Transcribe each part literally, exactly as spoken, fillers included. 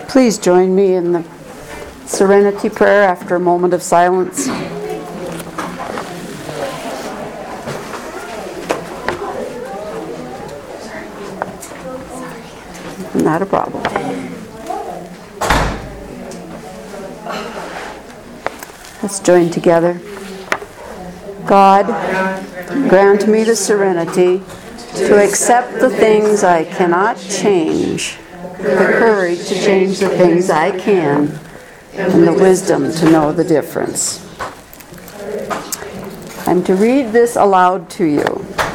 Please join me in the Serenity Prayer after a moment of silence. Not a problem. Let's join together. God, grant me the serenity to accept the things I cannot change, the courage to change the things I can, and the wisdom to know the difference. I'm to read this aloud to you.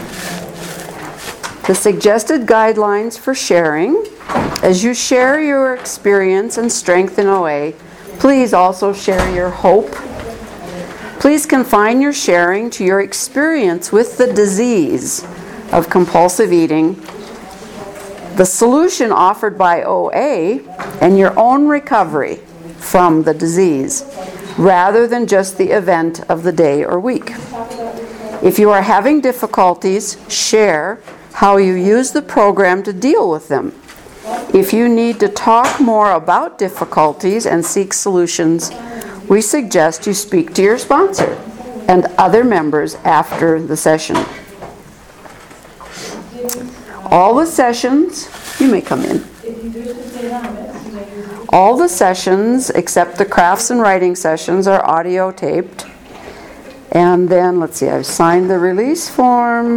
The suggested guidelines for sharing. As you share your experience and strength in O A, please also share your hope. Please confine your sharing to your experience with the disease of compulsive eating, the solution offered by O A, and your own recovery from the disease, rather than just the event of the day or week. If you are having difficulties, share how you use the program to deal with them. If you need to talk more about difficulties and seek solutions, we suggest you speak to your sponsor and other members after the session. All the sessions, you may come in. All the sessions, except the crafts and writing sessions, are audio taped. And then, let's see, I've signed the release form.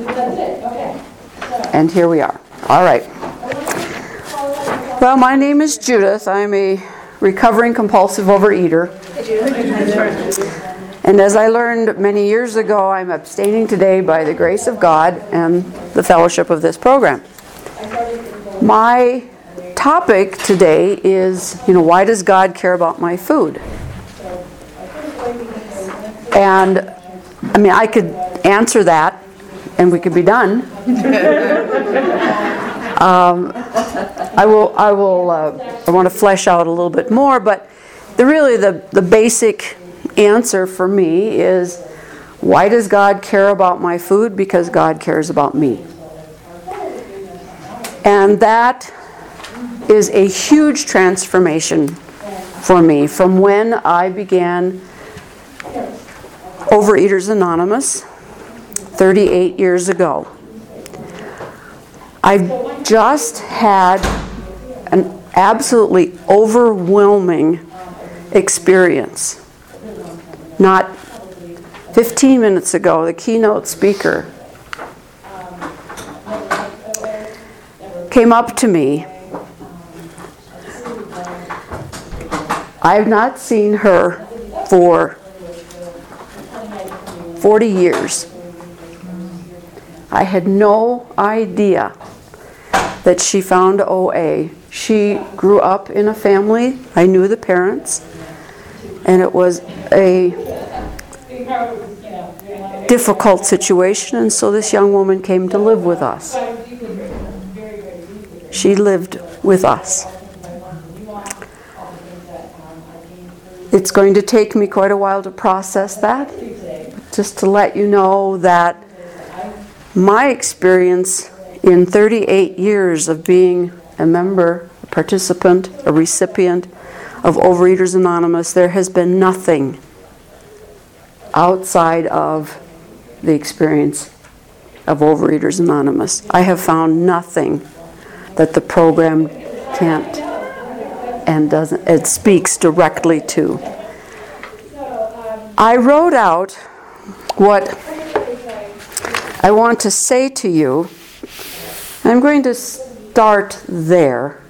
And here we are. All right. Well, my name is Judith. I'm a recovering compulsive overeater. And as I learned many years ago, I'm abstaining today by the grace of God and the fellowship of this program. My topic today is, you know, why does God care about my food? And, I mean, I could answer that and we could be done. um, I will, I will, uh, I want to flesh out a little bit more, but the really the, the basic answer for me is, why does God care about my food? Because God cares about me. And that is a huge transformation for me from when I began Overeaters Anonymous thirty-eight years ago. I've just had an absolutely overwhelming experience. Not fifteen minutes ago, the keynote speaker came up to me. I've not seen her for forty years. I had no idea that she found O A. She grew up in a family. I knew the parents. And it was a difficult situation, and so this young woman came to live with us. She lived with us. It's going to take me quite a while to process that. Just to let you know that my experience in thirty-eight years of being a member, a participant, a recipient of Overeaters Anonymous, there has been nothing outside of the experience of Overeaters Anonymous. I have found nothing that the program can't and doesn't, it speaks directly to. I wrote out what I want to say to you. I'm going to start there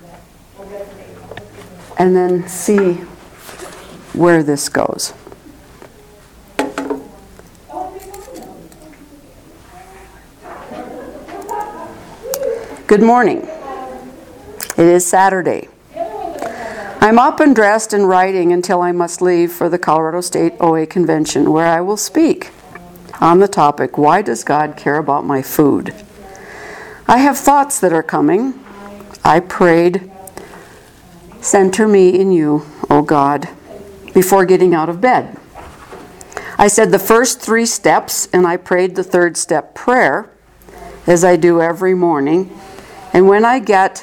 and then see where this goes. Good morning. It is Saturday. I'm up and dressed and writing until I must leave for the Colorado State O A Convention, where I will speak on the topic, why does God care about my food? I have thoughts that are coming. I prayed, center me in you, O God, before getting out of bed. I said the first three steps, and I prayed the third step prayer, as I do every morning. And when I get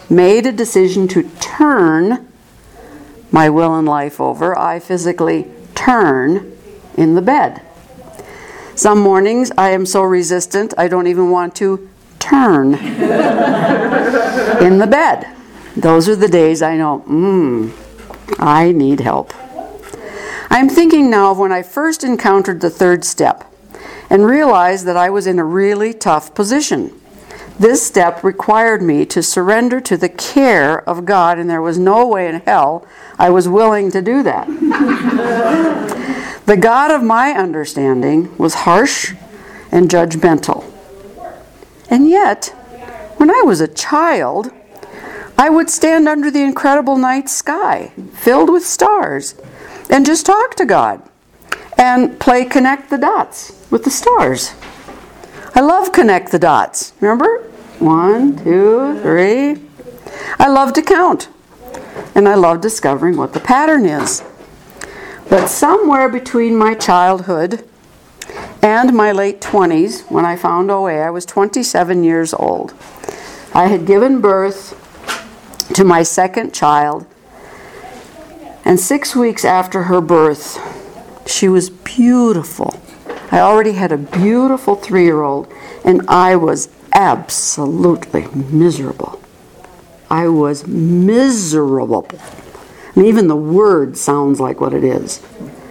made a decision to turn my will and life over, I physically turn in the bed. Some mornings I am so resistant I don't even want to turn in the bed. Those are the days I know, mmm, I need help. I'm thinking now of when I first encountered the third step and realized that I was in a really tough position. This step required me to surrender to the care of God, and there was no way in hell I was willing to do that. The God of my understanding was harsh and judgmental. And yet, when I was a child, I would stand under the incredible night sky, filled with stars, and just talk to God and play connect the dots with the stars. I love connect the dots. Remember? One, two, three. I love to count. And I love discovering what the pattern is. But somewhere between my childhood and my late twenties, when I found O A, I was twenty-seven years old. I had given birth to my second child, and six weeks after her birth, she was beautiful. I already had a beautiful three-year-old, and I was absolutely miserable. I was miserable. And even the word sounds like what it is.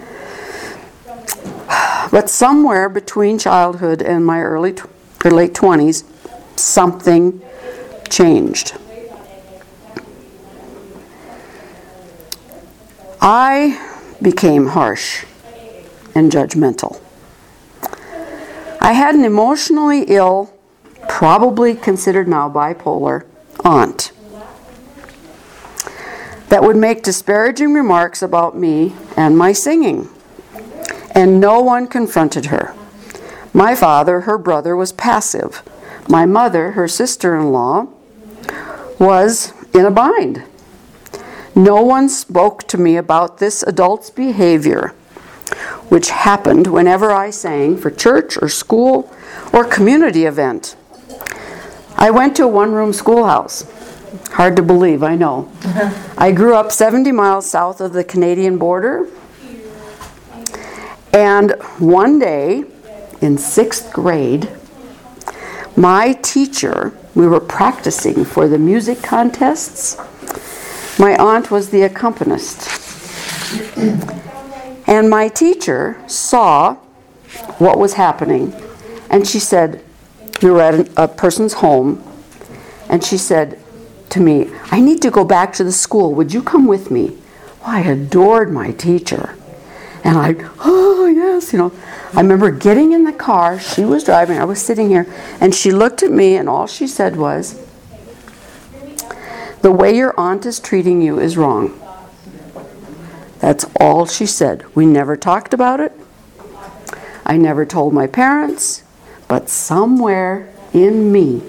But somewhere between childhood and my early tw- or late twenties, something changed. I became harsh and judgmental. I had an emotionally ill, probably considered now bipolar, aunt that would make disparaging remarks about me and my singing. And no one confronted her. My father, her brother, was passive. My mother, her sister-in-law, was in a bind. No one spoke to me about this adult's behavior, which happened whenever I sang for church or school or community event. I went to a one-room schoolhouse. Hard to believe, I know. I grew up seventy miles south of the Canadian border. And one day, in sixth grade, my teacher, we were practicing for the music contests. My aunt was the accompanist. And my teacher saw what was happening. And she said, we were at a person's home, and she said to me, I need to go back to the school. Would you come with me? Well, I adored my teacher. And I, oh, yes, you know. I remember getting in the car. She was driving. I was sitting here. And she looked at me, and all she said was, the way your aunt is treating you is wrong. That's all she said. We never talked about it. I never told my parents. But somewhere in me,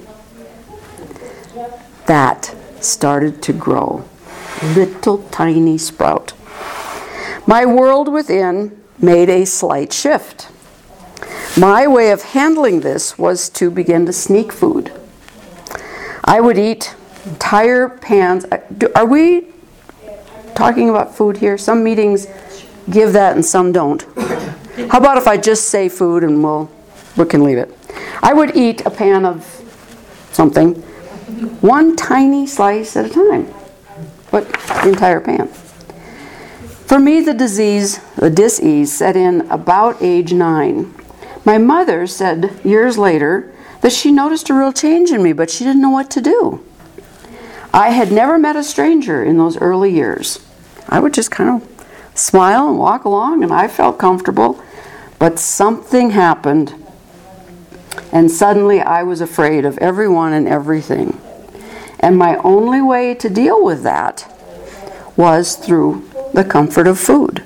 that started to grow. Little tiny sprout. My world within made a slight shift. My way of handling this was to begin to sneak food. I would eat entire pans. Are we talking about food here? Some meetings give that and some don't. How about if I just say food and we'll, we can leave it. I would eat a pan of something, one tiny slice at a time, but the entire pan. For me, the disease, the dis-ease, set in about age nine. My mother said years later that she noticed a real change in me, but she didn't know what to do. I had never met a stranger in those early years. I would just kind of smile and walk along, and I felt comfortable. But something happened, and suddenly I was afraid of everyone and everything. And my only way to deal with that was through the comfort of food.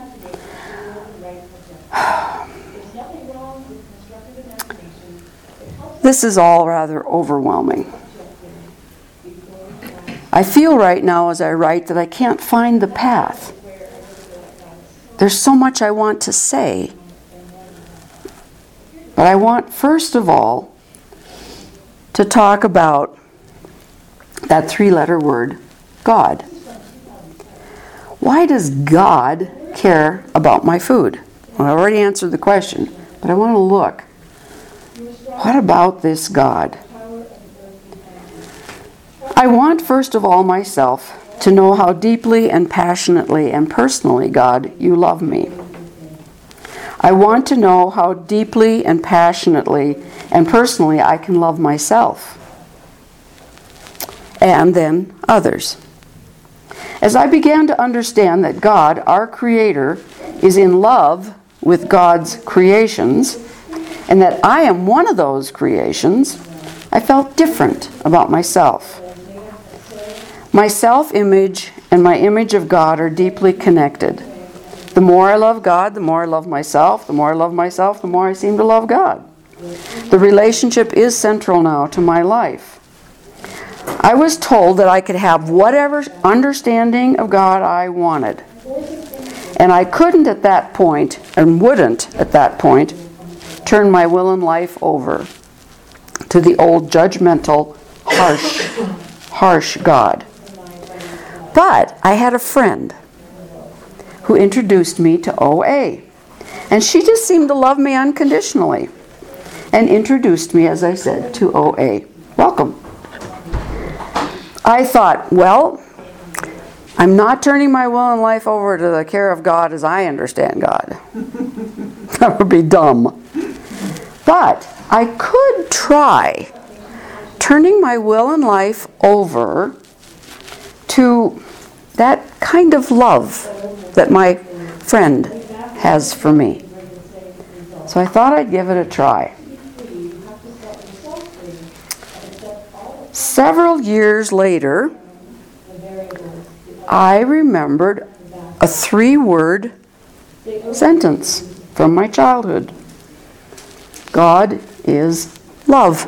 This is all rather overwhelming. I feel right now as I write that I can't find the path. There's so much I want to say. But I want, first of all, to talk about that three-letter word, God. Why does God care about my food? Well, I already answered the question, but I want to look. What about this God? I want, first of all, myself to know how deeply and passionately and personally, God, you love me. I want to know how deeply and passionately and personally I can love myself. And then others. As I began to understand that God, our Creator, is in love with God's creations, and that I am one of those creations, I felt different about myself. My self-image and my image of God are deeply connected. The more I love God, the more I love myself. The more I love myself, the more I seem to love God. The relationship is central now to my life. I was told that I could have whatever understanding of God I wanted. And I couldn't at that point, and wouldn't at that point, turn my will and life over to the old judgmental, harsh, harsh God. But I had a friend who introduced me to O A. And she just seemed to love me unconditionally and introduced me, as I said, to O A. Welcome. I thought, well, I'm not turning my will and life over to the care of God as I understand God. That would be dumb. But I could try turning my will and life over to that kind of love that my friend has for me. So I thought I'd give it a try. Several years later, I remembered a three-word sentence from my childhood. God is love.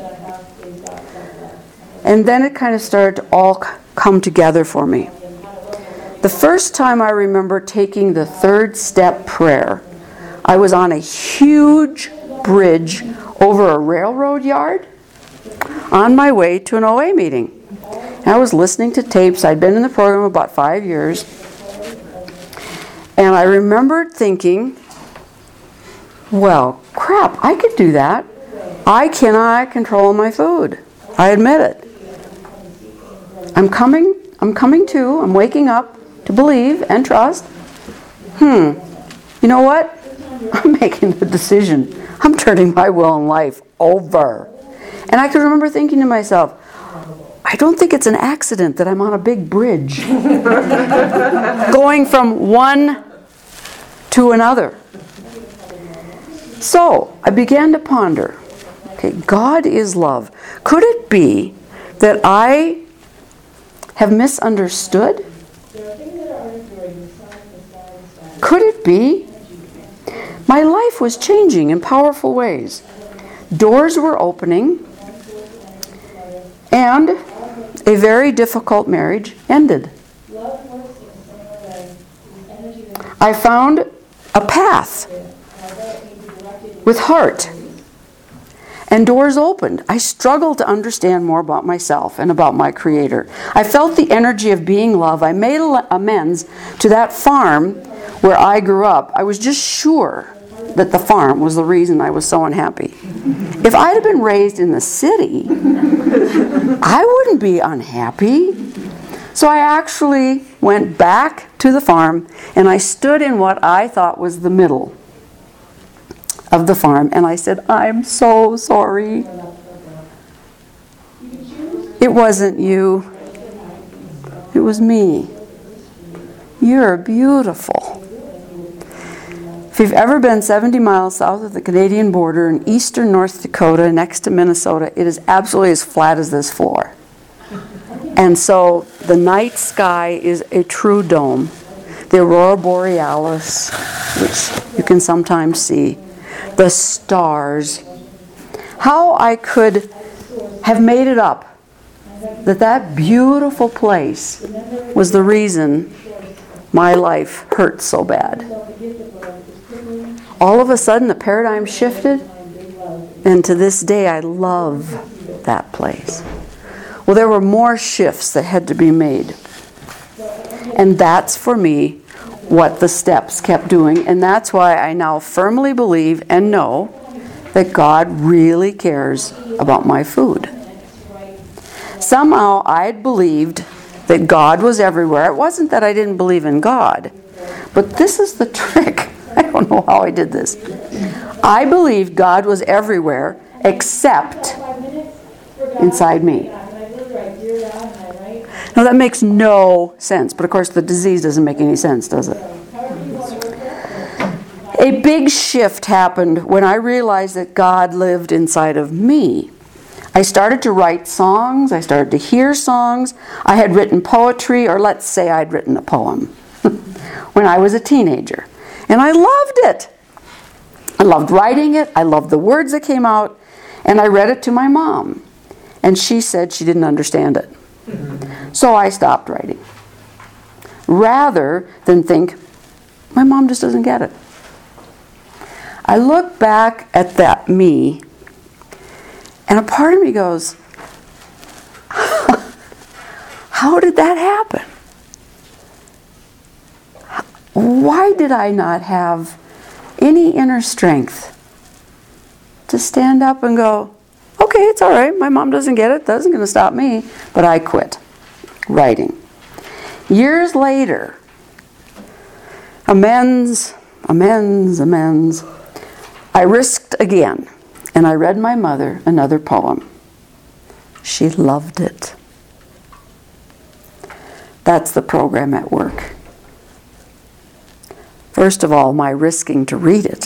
And then it kind of started to all come together for me. The first time I remember taking the third step prayer, I was on a huge bridge over a railroad yard on my way to an O A meeting. And I was listening to tapes. I'd been in the program about five years. And I remembered thinking, well, crap, I could do that. I cannot control my food. I admit it. I'm coming, I'm coming to, I'm waking up to believe and trust. Hmm, you know what? I'm making the decision. I'm turning my will and life over. And I could remember thinking to myself, I don't think it's an accident that I'm on a big bridge going from one to another. So I began to ponder, okay, God is love. Could it be that I have misunderstood? Could it be? My life was changing in powerful ways. Doors were opening, and a very difficult marriage ended. I found a path with heart, and doors opened. I struggled to understand more about myself and about my Creator. I felt the energy of being love. I made amends to that farm where I grew up. I was just sure that the farm was the reason I was so unhappy. If I'd have been raised in the city, I wouldn't be unhappy. So I actually went back to the farm, and I stood in what I thought was the middle of the farm, and I said, I'm so sorry. It wasn't you. It was me. You're beautiful. If you've ever been seventy miles south of the Canadian border in eastern North Dakota next to Minnesota, it is absolutely as flat as this floor. And so the night sky is a true dome. The aurora borealis, which you can sometimes see. The stars. How I could have made it up that that beautiful place was the reason my life hurt so bad. All of a sudden, the paradigm shifted, and to this day, I love that place. Well, there were more shifts that had to be made. And that's, for me, what the steps kept doing. And that's why I now firmly believe and know that God really cares about my food. Somehow I'd believed that God was everywhere. It wasn't that I didn't believe in God. But this is the trick. I don't know how I did this. I believed God was everywhere except inside me. Now that makes no sense, but of course the disease doesn't make any sense, does it? A big shift happened when I realized that God lived inside of me. I started to write songs, I started to hear songs, I had written poetry, or let's say I'd written a poem when I was a teenager. And I loved it. I loved writing it, I loved the words that came out, and I read it to my mom. And she said she didn't understand it. So I stopped writing. Rather than think, my mom just doesn't get it. I look back at that me, and a part of me goes, how did that happen? Why did I not have any inner strength to stand up and go, okay, it's all right, my mom doesn't get it, doesn't going to stop me, but I quit writing. Years later, amends, amends, amends, I risked again, and I read my mother another poem. She loved it. That's the program at work. First of all, my risking to read it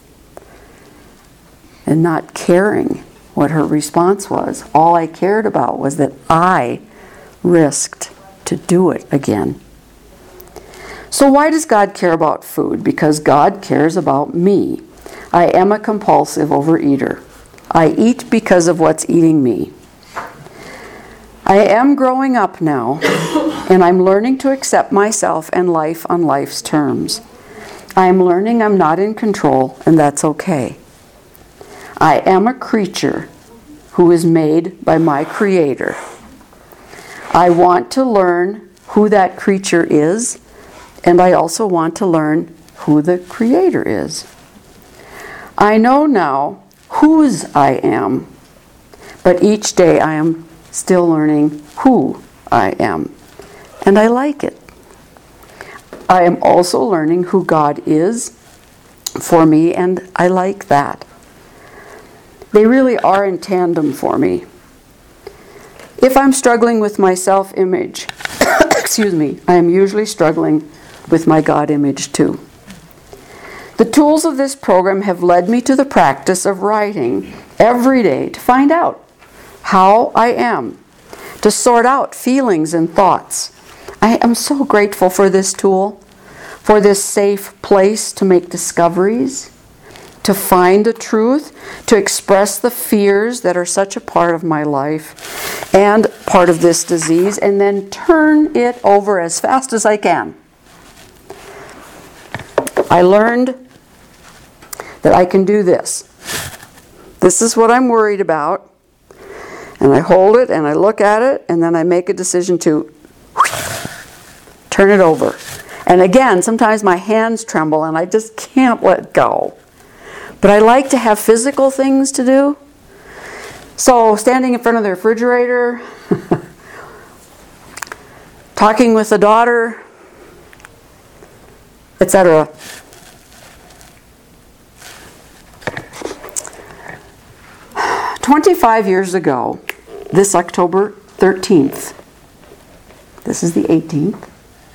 and not caring what her response was. All I cared about was that I risked to do it again. So why does God care about food? Because God cares about me. I am a compulsive overeater. I eat because of what's eating me. I am growing up now, and I'm learning to accept myself and life on life's terms. I am learning I'm not in control, and that's okay. I am a creature who is made by my Creator. I want to learn who that creature is, and I also want to learn who the Creator is. I know now whose I am, but each day I am still learning who I am, and I like it. I am also learning who God is for me, and I like that. They really are in tandem for me. If I'm struggling with my self-image, excuse me, I am usually struggling with my God image too. The tools of this program have led me to the practice of writing every day to find out how I am, to sort out feelings and thoughts. I am so grateful for this tool, for this safe place to make discoveries, to find the truth, to express the fears that are such a part of my life and part of this disease, and then turn it over as fast as I can. I learned that I can do this. This is what I'm worried about, and I hold it and I look at it, and then I make a decision to turn it over. And again, sometimes my hands tremble and I just can't let go. But I like to have physical things to do. So standing in front of the refrigerator, talking with the daughter, et cetera. twenty-five years ago, this October thirteenth, this is the eighteenth,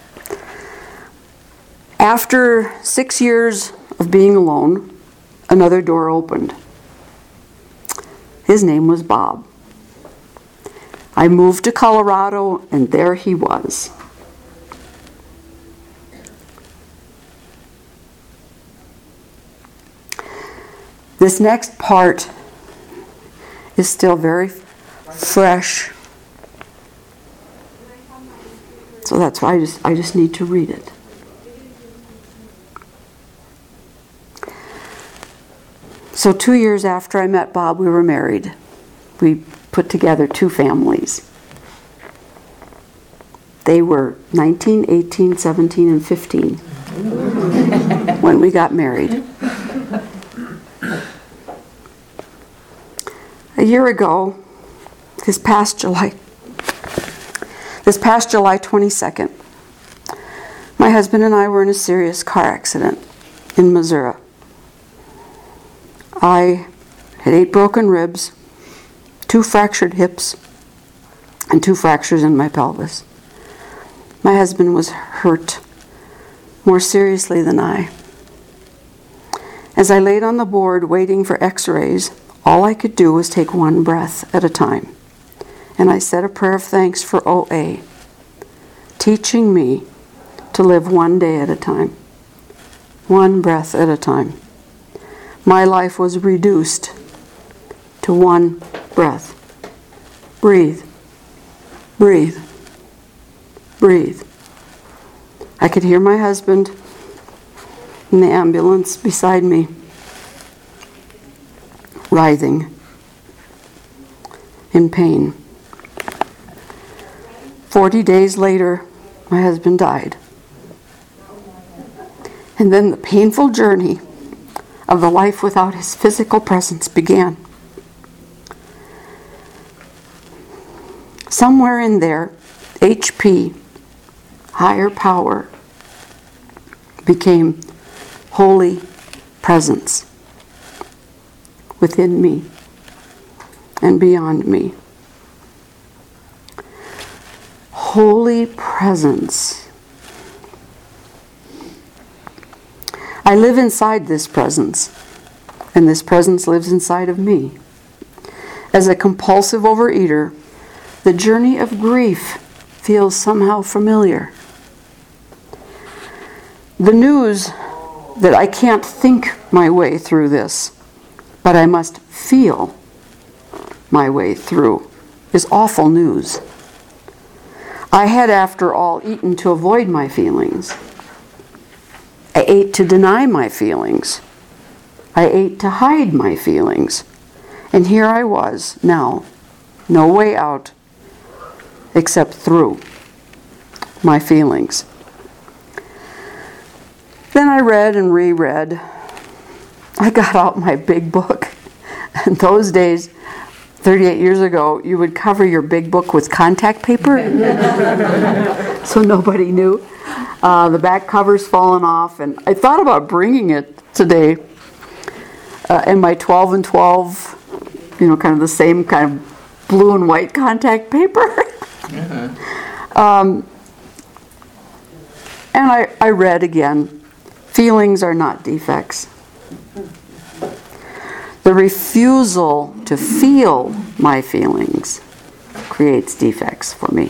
after six years of being alone, another door opened. His name was Bob. I moved to Colorado, and there he was. This next part is still very fresh. So that's why I just, I just need to read it. So two years after I met Bob, we were married. We put together two families. They were nineteen, eighteen, seventeen, and fifteen when we got married. A year ago, this past July, this past July twenty-second, my husband and I were in a serious car accident in Missouri. I had eight broken ribs, two fractured hips, and two fractures in my pelvis. My husband was hurt more seriously than I. As I laid on the board waiting for x-rays, all I could do was take one breath at a time. And I said a prayer of thanks for O A, teaching me to live one day at a time, one breath at a time. My life was reduced to one breath. Breathe, breathe, breathe. I could hear my husband in the ambulance beside me, writhing in pain. Forty days later, my husband died. And then the painful journey of the life without his physical presence began. Somewhere in there, H P, higher power, became holy presence within me and beyond me. Holy presence. I live inside this presence, and this presence lives inside of me. As a compulsive overeater, the journey of grief feels somehow familiar. The news that I can't think my way through this, but I must feel my way through, is awful news. I had, after all, eaten to avoid my feelings. I ate to deny my feelings. I ate to hide my feelings. And here I was, now, no way out except through my feelings. Then I read and reread. I got out my big book. In those days, thirty-eight years ago, you would cover your big book with contact paper so nobody knew. Uh, the back cover's fallen off, and I thought about bringing it today uh, in my twelve and twelve, you know, kind of the same kind of blue and white contact paper. uh-huh. um, and I, I read again, feelings are not defects. The refusal to feel my feelings creates defects for me.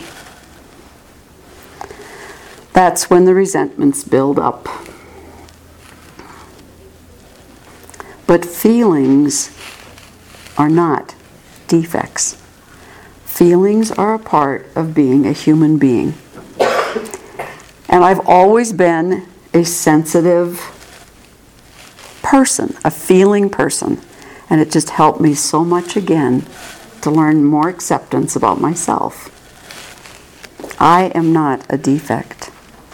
That's when the resentments build up. But feelings are not defects. Feelings are a part of being a human being. And I've always been a sensitive person, a feeling person. And it just helped me so much again to learn more acceptance about myself. I am not a defect.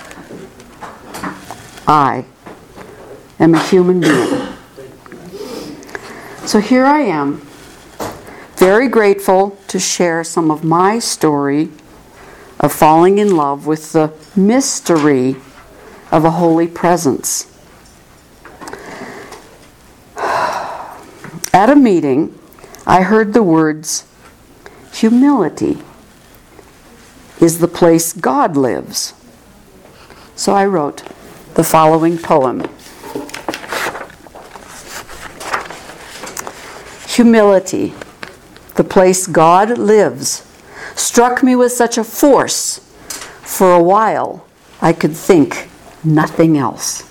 I am a human being. So here I am, very grateful to share some of my story of falling in love with the mystery of a holy presence. At a meeting, I heard the words, humility is the place God lives. So I wrote the following poem. Humility, the place God lives, struck me with such a force, for a while I could think nothing else.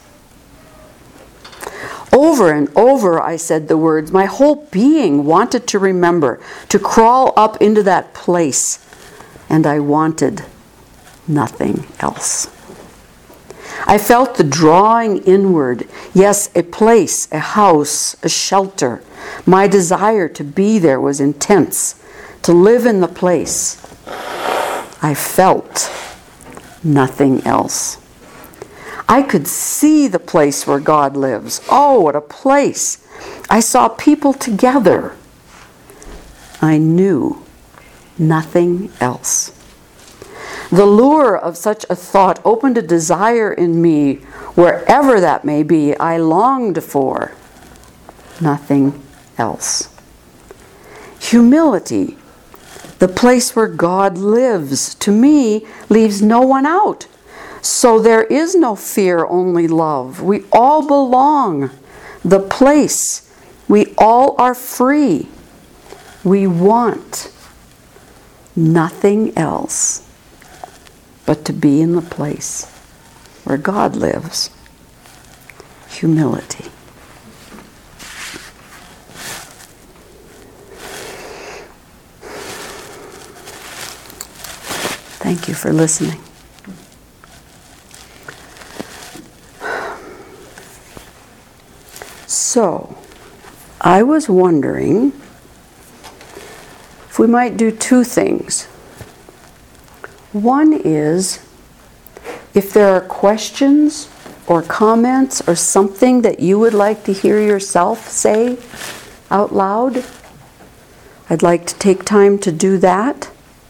Over and over I said the words. My whole being wanted to remember, to crawl up into that place, and I wanted nothing else. I felt the drawing inward, yes, a place, a house, a shelter. My desire to be there was intense, to live in the place. I felt nothing else. I could see the place where God lives. Oh, what a place. I saw people together. I knew nothing else. The lure of such a thought opened a desire in me, wherever that may be, I longed for nothing else. Humility, the place where God lives, to me, leaves no one out. So there is no fear, only love. We all belong. The place, we all are free. We want nothing else but to be in the place where God lives. Humility. Thank you for listening. So, I was wondering if we might do two things. One is, if there are questions or comments or something that you would like to hear yourself say out loud, I'd like to take time to do that.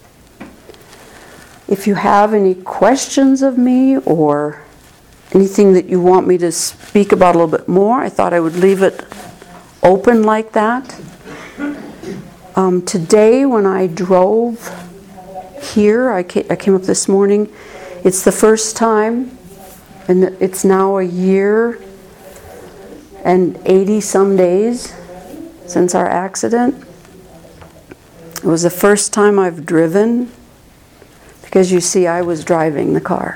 If you have any questions of me or anything that you want me to speak about a little bit more, I thought I would leave it open like that. Um, today when I drove here, I came, I came up this morning, it's the first time, and it's now a year and eighty some days since our accident. It was the first time I've driven, because you see I was driving the car.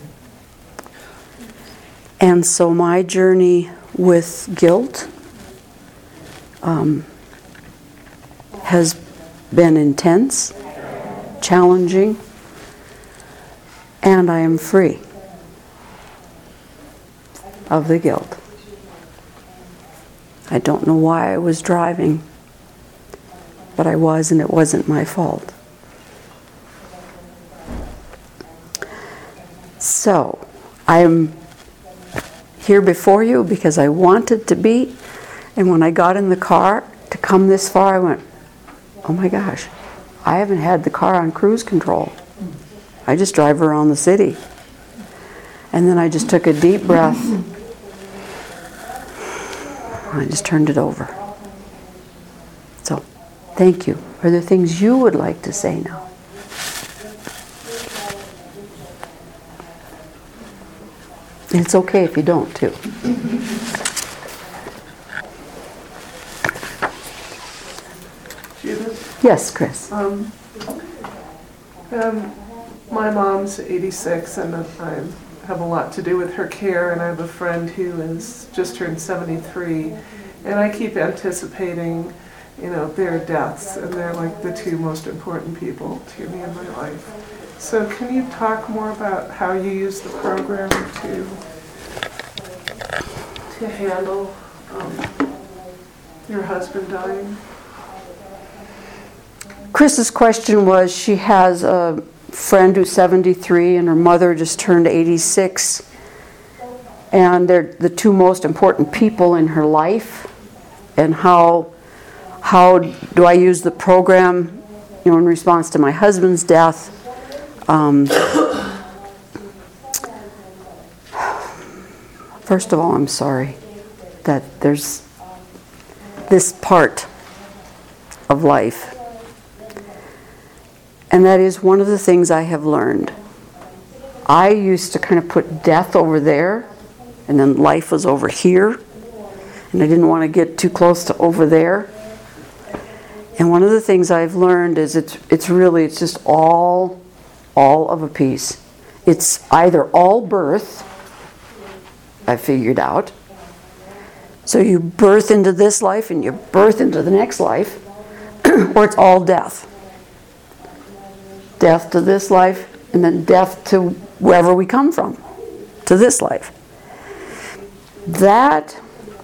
And so my journey with guilt um, has been intense, challenging, and I am free of the guilt. I don't know why I was driving, but I was, and it wasn't my fault. So, I am here before you because I wanted to be, and when I got in the car to come this far, I went, oh my gosh, I haven't had the car on cruise control. I just drive around the city. And then I just took a deep breath. I just turned it over. So, thank you. Are there things you would like to say now? And it's okay if you don't, too. Judith? Yes, Chris. Um, um, my mom's eighty-six, and I have a lot to do with her care, and I have a friend who has just turned seventy-three, and I keep anticipating, you know, their deaths, and they're like the two most important people to me in my life. So can you talk more about how you use the program to to handle um, your husband dying? Chris's question was, she has a friend who's seventy-three and her mother just turned eighty-six, and they're the two most important people in her life, and how how do I use the program, you know, in response to my husband's death. Um, first of all, I'm sorry that there's this part of life. And that is one of the things I have learned. I used to kind of put death over there, and then life was over here, and I didn't want to get too close to over there. And one of the things I've learned is it's it's really, it's just all all of a piece. It's either all birth, I figured out. So you birth into this life and you birth into the next life, or it's all death. Death to this life, and then death to wherever we come from, to this life. That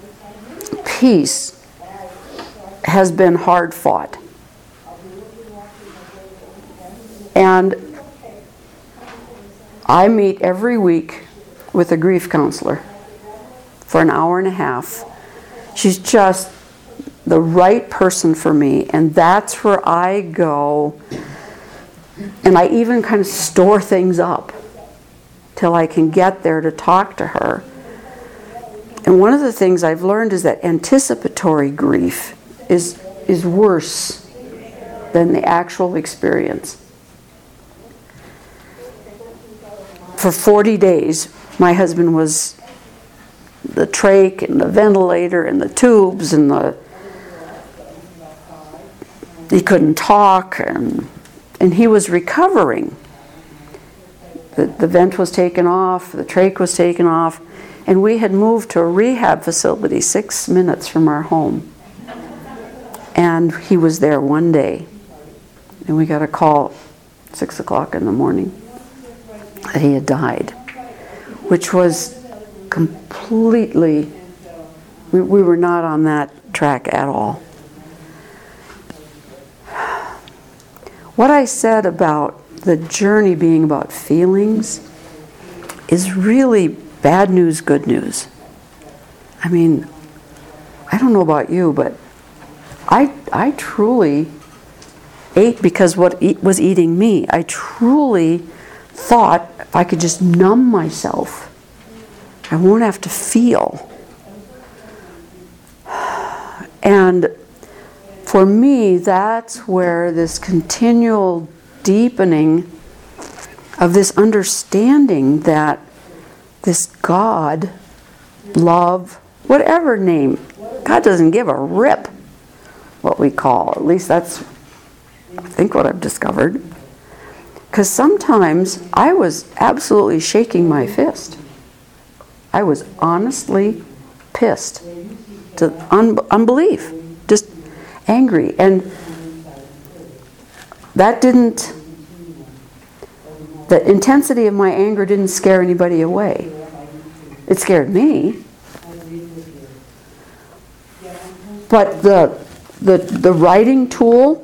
piece has been hard fought. And I meet every week with a grief counselor for an hour and a half. She's just the right person for me, and that's where I go, and I even kind of store things up till I can get there to talk to her. And one of the things I've learned is that anticipatory grief is is worse than the actual experience. For forty days, my husband was the trach and the ventilator and the tubes and the he couldn't talk, and and he was recovering. The, the vent was taken off, the trach was taken off, and we had moved to a rehab facility six minutes from our home. And he was there one day, and we got a call six o'clock in the morning that he had died, which was completely, we, we were not on that track at all. What I said about the journey being about feelings is really bad news, good news. I mean, I don't know about you, but I I truly ate because what eat, was eating me. I truly thought if I could just numb myself, I won't have to feel. And for me, that's where this continual deepening of this understanding that this God, love, whatever name, God doesn't give a rip what we call. At least that's, I think, what I've discovered. Because sometimes I was absolutely shaking my fist. I was honestly pissed to un- unbelief, just angry. And that didn't, the intensity of my anger didn't scare anybody away. It scared me. But the the the writing tool,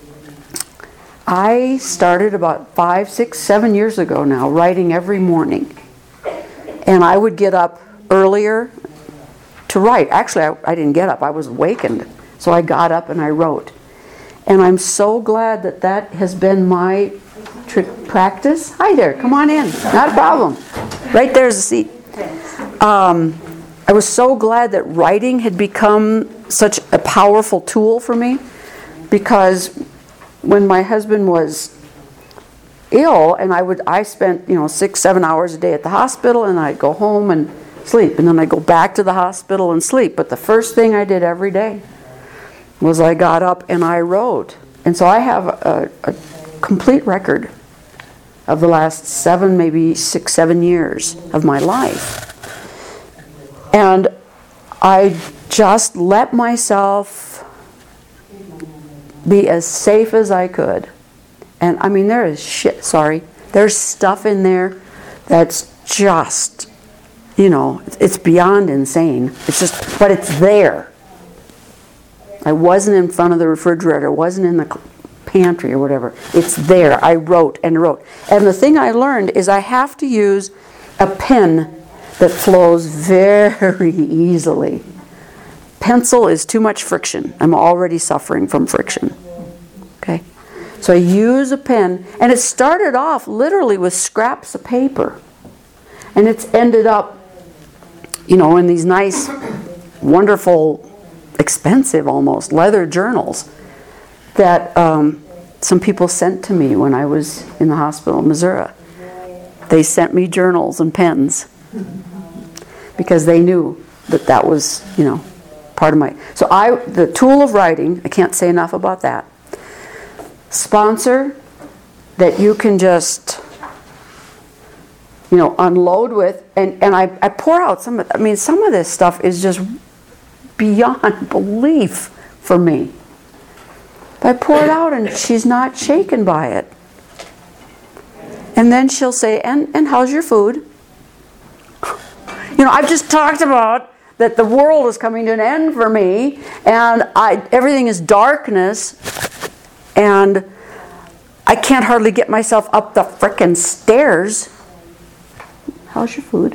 I started about five, six, seven years ago now, writing every morning. And I would get up earlier to write. Actually, I, I didn't get up. I was awakened. So I got up and I wrote. And I'm so glad that that has been my tr- practice. Hi there, come on in. Not a problem. Right there's a seat. Um, I was so glad that writing had become such a powerful tool for me, because when my husband was ill, and I would I spent you know six, seven hours a day at the hospital, and I'd go home and sleep, and then I'd go back to the hospital and sleep. But the first thing I did every day was I got up and I wrote. And so I have a, a complete record of the last seven, maybe six, seven years of my life. And I just let myself be as safe as I could. And I mean, there is shit, sorry, there's stuff in there that's just, you know, it's beyond insane. It's just, but it's there. I wasn't in front of the refrigerator, wasn't in the pantry or whatever. It's there. I wrote and wrote. And the thing I learned is I have to use a pen that flows very easily. Pencil is too much friction. I'm already suffering from friction. Okay? So I use a pen, and it started off literally with scraps of paper. And it's ended up, you know, in these nice, wonderful, expensive almost, leather journals that um, some people sent to me when I was in the hospital in Missouri. They sent me journals and pens because they knew that that was, you know, part of my... So I, the tool of writing, I can't say enough about that. Sponsor that you can just, you know, unload with, and, and I, I pour out some of, I mean, some of this stuff is just beyond belief for me. But I pour it out and she's not shaken by it. And then she'll say, and, and how's your food? You know, I've just talked about that the world is coming to an end for me, and I, everything is darkness, and I can't hardly get myself up the frickin' stairs. how's your food?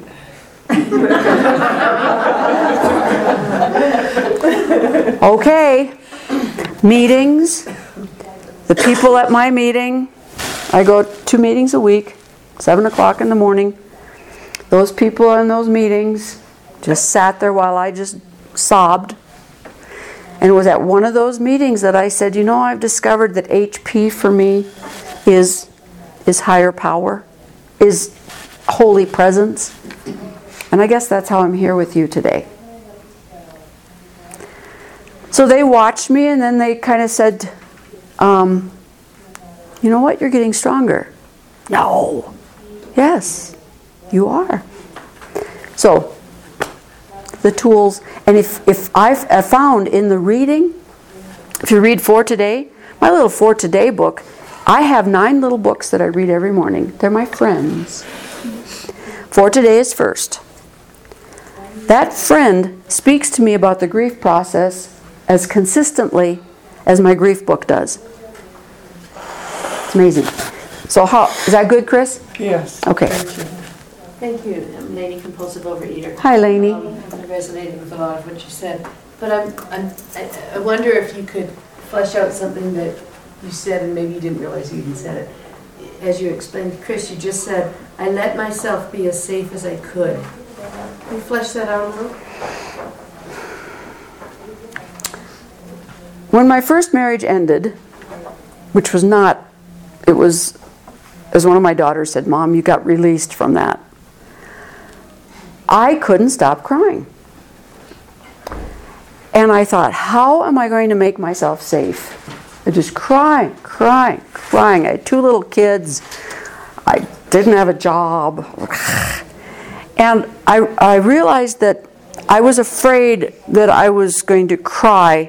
Okay, meetings, the people at my meeting, I go two meetings a week, seven o'clock in the morning. Those people in those meetings just sat there while I just sobbed. And it was at one of those meetings that I said, you know, I've discovered that H P for me is, is higher power, is holy presence. And I guess that's how I'm here with you today. So they watched me and then they kind of said, um, you know what, you're getting stronger. No. Yes, you are. So, the tools, and if, if I've I found in the reading, if you read For Today, my little For Today book, I have nine little books that I read every morning. They're my friends. For Today is first. That friend speaks to me about the grief process as consistently as my grief book does. It's amazing. So how, is that good, Chris? Yes. Okay. Thank you. Thank you. I'm Lainey, compulsive overeater. Hi, Lainey. Um, I resonated with a lot of what you said. But I'm, I'm, I, I wonder if you could flesh out something that you said and maybe you didn't realize you even said it. As you explained, Chris, you just said, I let myself be as safe as I could. Can you flesh that out a little? When my first marriage ended, which was not, it was, as one of my daughters said, Mom, you got released from that. I couldn't stop crying. And I thought, how am I going to make myself safe? I just crying, crying, crying. I had two little kids. I didn't have a job. And I, I realized that I was afraid that I was going to cry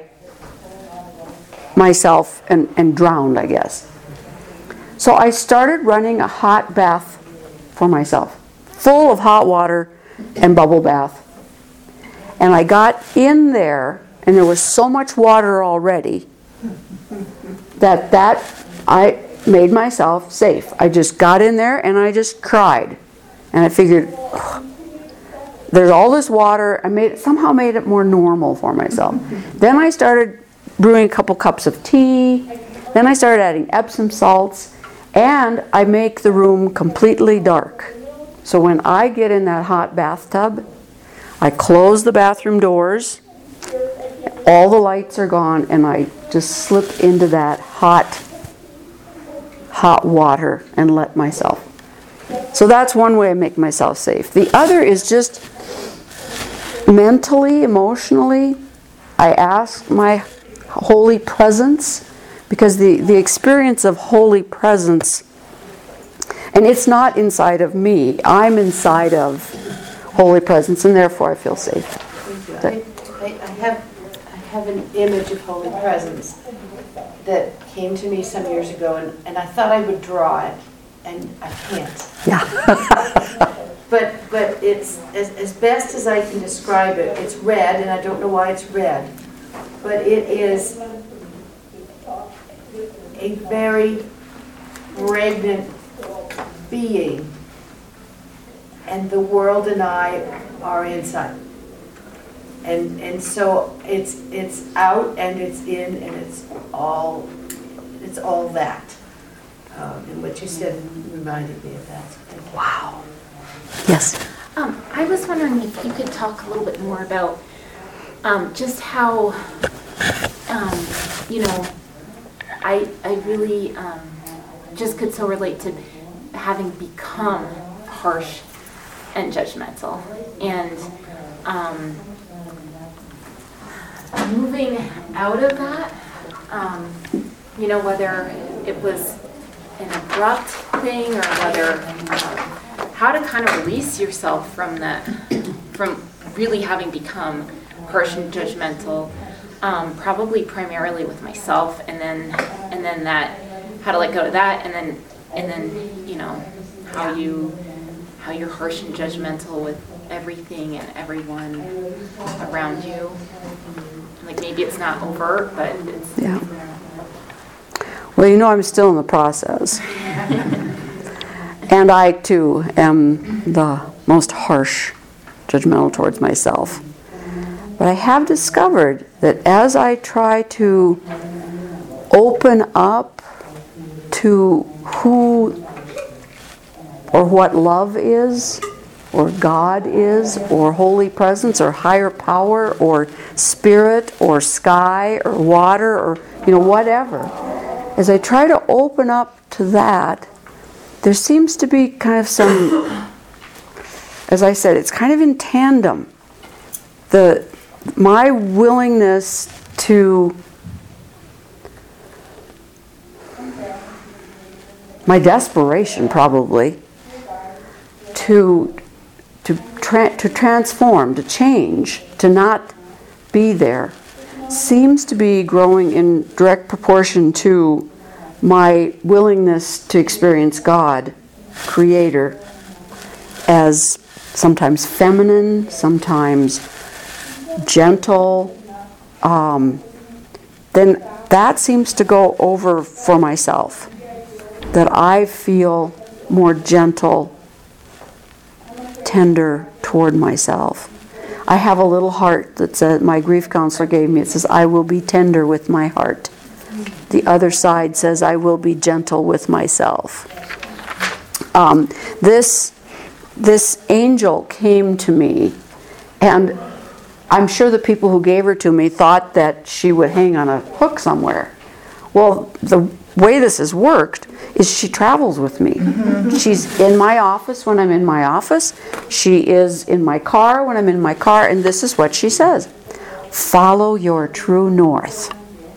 myself and, and drown, I guess. So I started running a hot bath for myself, full of hot water and bubble bath. And I got in there, and there was so much water already that that I made myself safe. I just got in there and I just cried. And I figured, ugh, there's all this water. I made somehow made it more normal for myself. Then I started brewing a couple cups of tea. Then I started adding Epsom salts. And I make the room completely dark. So when I get in that hot bathtub, I close the bathroom doors, all the lights are gone, and I just slip into that hot, hot water and let myself. So that's one way I make myself safe. The other is just mentally, emotionally, I ask my holy presence, because the, the experience of holy presence, and it's not inside of me, I'm inside of holy presence, and therefore I feel safe. Thank you. I, I, I have I have an image of holy presence that came to me some years ago, and, and I thought I would draw it, and I can't. Yeah. But but it's as, as best as I can describe it. It's red, and I don't know why it's red, but it is a very pregnant being, and the world and I are inside. And and so it's it's out and it's in and it's all it's all that. Um, and what you said reminded me of that. So thank you. Wow. Yes. Um, I was wondering if you could talk a little bit more about um, just how, um, you know, I I really um, just could so relate to having become harsh and judgmental, and um, moving out of that. Um, you know, whether it was an abrupt thing or whether um, how to kind of release yourself from that, from really having become harsh and judgmental, um, probably primarily with myself, and then and then that, how to let go of that, and then and then you know how you how you're harsh and judgmental with everything and everyone around you. Like maybe it's not overt, but it's Yeah. Well, you know, I'm still in the process. And I, too, am the most harsh, judgmental towards myself. But I have discovered that as I try to open up to who or what love is, or God is, or holy presence, or higher power, or spirit, or sky, or water, or, you know, whatever. As I try to open up to that, there seems to be kind of some, as I said, it's kind of in tandem. The, my willingness to, my desperation probably, to to tra- to transform, to change, to not be there, seems to be growing in direct proportion to my willingness to experience God, Creator, as sometimes feminine, sometimes gentle. Um, then that seems to go over for myself. That I feel more gentle, tender toward myself. I have a little heart that says, my grief counselor gave me, it says, I will be tender with my heart. The other side says, I will be gentle with myself. Um, this, this angel came to me, and I'm sure the people who gave her to me thought that she would hang on a hook somewhere. Well, the way this has worked is she travels with me. Mm-hmm. She's in my office when I'm in my office. She is in my car when I'm in my car. And this is what she says. Follow your true north.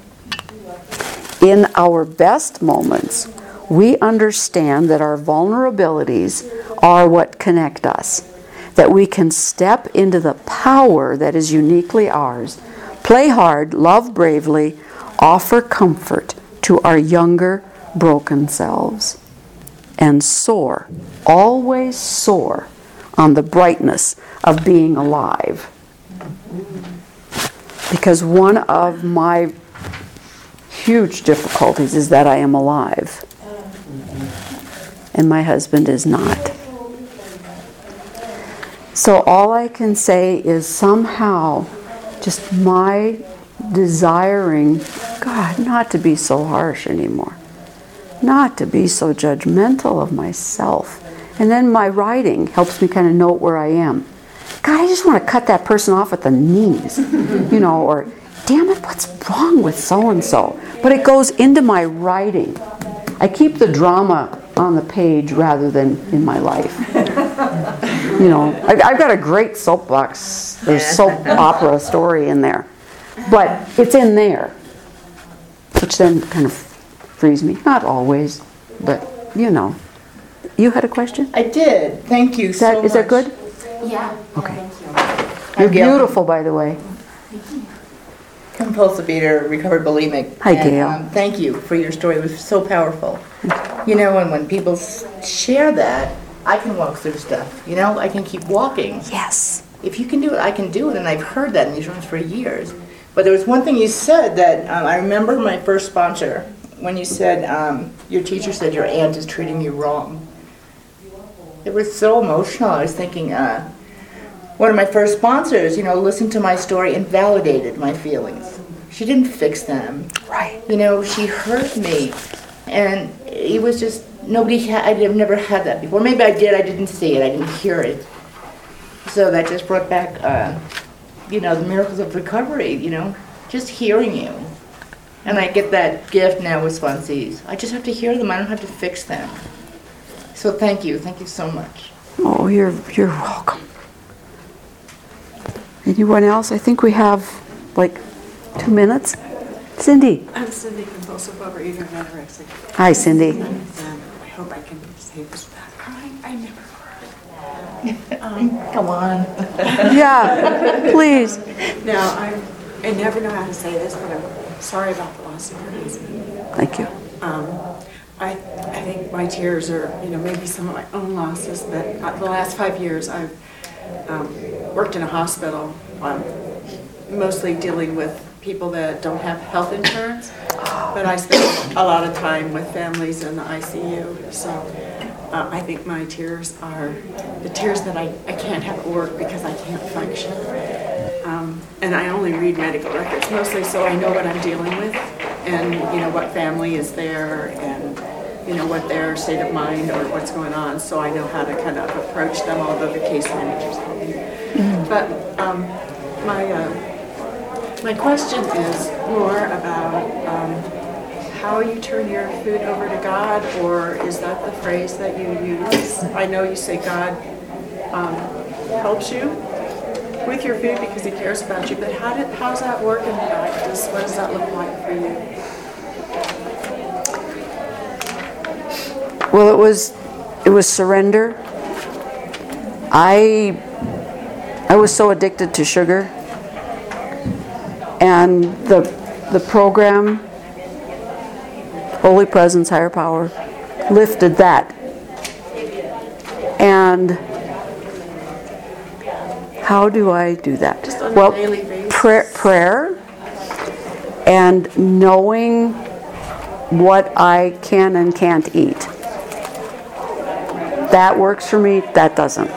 In our best moments, we understand that our vulnerabilities are what connect us. That we can step into the power that is uniquely ours. Play hard, love bravely, offer comfort to our younger, broken selves, and soar, always soar, on the brightness of being alive. Because one of my huge difficulties is that I am alive, and my husband is not. So all I can say is somehow just my desiring God not to be so harsh anymore, not to be so judgmental of myself. And then my writing helps me kind of note where I am. God, I just want to cut that person off at the knees, you know, or damn it, what's wrong with so-and-so? But it goes into my writing. I keep the drama on the page rather than in my life. You know, I, I've got a great soapbox, there's soap opera story in there. But it's in there, which then kind of frees me. Not always, but you know. You had a question? I did. Thank you Is that, so is that much. good? Yeah. Okay. Hi, You're Gail. beautiful, by the way. Compulsive eater, recovered bulimic. Hi, And, Gail. Um, thank you for your story. It was so powerful. You know, and when people s- share that, I can walk through stuff. You know, I can keep walking. Yes. If you can do it, I can do it. And I've heard that in these rooms for years. But there was one thing you said that um, I remember my first sponsor when you said um, your teacher said your aunt is treating you wrong. It was so emotional. I was thinking, uh, one of my first sponsors, you know, listened to my story and validated my feelings. She didn't fix them. Right. You know, she heard me. And it was just, nobody had, I've never had that before. Maybe I did, I didn't see it, I didn't hear it. So that just brought back, uh, you know, the miracles of recovery, you know, just hearing you. And I get that gift now with sponsees. I just have to hear them, I don't have to fix them. So thank you, thank you so much. Oh, you're you're welcome. Anyone else? I think we have like two minutes. Cindy. I'm Cindy, compulsive overeater and anorexic. Hi, Cindy. And I hope I can say this without crying. I never cried. Um, Come on. Yeah, please. now, I, I never know how to say this, but I'm sorry about the loss of your husband. Thank you. Um, I, I think my tears are, you know, maybe some of my own losses, but uh, the last five years I've um, worked in a hospital, um, mostly dealing with people that don't have health insurance, but I spend a lot of time with families in the I C U. So uh, I think my tears are the tears that I, I can't have at work because I can't function. Um, and I only read medical records mostly so I know what I'm dealing with and, you know, what family is there and, you know, what their state of mind or what's going on, so I know how to kind of approach them, although the case managers help me. Mm-hmm. But um, my, uh, my question is more about um, how you turn your food over to God, or is that the phrase that you use? I know you say God um, helps you with your food because He cares about you, but how did how's that work in practice? What does that look like for you? Well, it was it was surrender. I I was so addicted to sugar, and the the program, Holy Presence, Higher Power, lifted that. And how do I do that? Just on a Well, daily basis. prayer, prayer, and knowing what I can and can't eat. That works for me, that doesn't.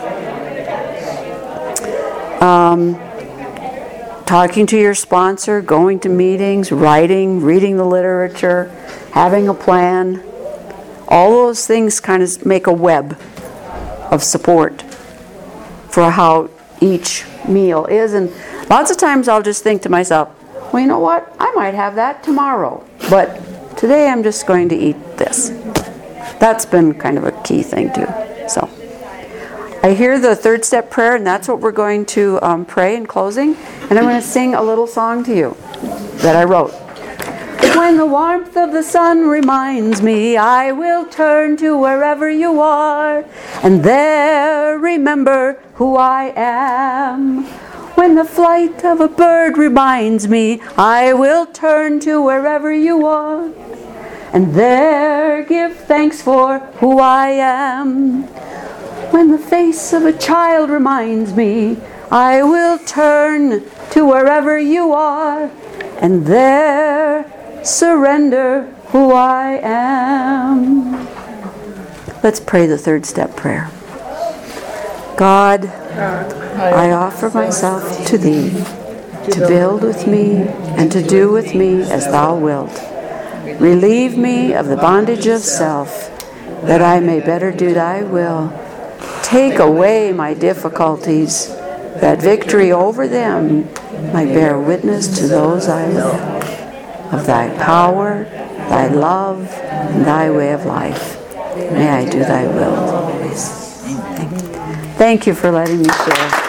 Um, talking to your sponsor, going to meetings, writing, reading the literature, having a plan, all those things kind of make a web of support for how each meal is. And lots of times I'll just think to myself, well, you know what, I might have that tomorrow, but today I'm just going to eat this. That's been kind of a key thing too. So I hear the third step prayer, and that's what we're going to um, pray in closing. And I'm going to sing a little song to you that I wrote. When the warmth of the sun reminds me, I will turn to wherever you are, and there remember who I am. When the flight of a bird reminds me, I will turn to wherever you are, and there give thanks for who I am. When the face of a child reminds me, I will turn to wherever you are, and there surrender who I am. Let's pray the third step prayer. God, I offer myself to Thee, to build with me and to do with me as Thou wilt. Relieve me of the bondage of self, that I may better do Thy will. Take away my difficulties, that victory over them might bear witness to those I love, of Thy power, Thy love, and Thy way of life. May I do Thy will always. Thank you for letting me share.